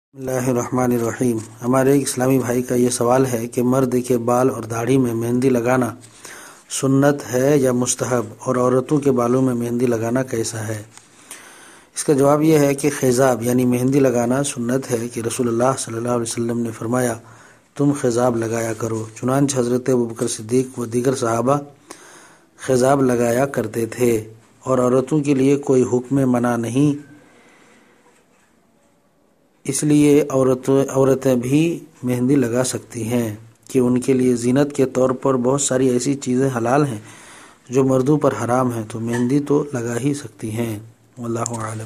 बिस्मिल्लाहिर्रहमानिर्रहीम। हमारे एक इस्लामी भाई का ये सवाल है कि मर्द के बाल और दाढ़ी में मेहंदी लगाना सुन्नत है या मुस्तहब, और औरतों के बालों में मेहंदी लगाना कैसा है। इसका जवाब यह है कि खिजाब यानी मेहंदी लगाना सुन्नत है कि रसूलुल्लाह सल्लल्लाहु अलैहि वसल्लम ने फरमाया, तुम खिजाब लगाया करो। चुनांच हज़रत अबू बकर सिद्दीक व दीगर सहाबा खिजाब लगाया करते थे, और औरतों के लिए कोई हुक्म मना नहीं, इसलिए औरतें भी मेहंदी लगा सकती हैं कि उनके लिए ज़ीनत के तौर पर बहुत सारी ऐसी चीज़ें हलाल हैं जो मर्दों पर हराम हैं, तो मेहंदी तो लगा ही सकती हैं। वल्लाहु आलम।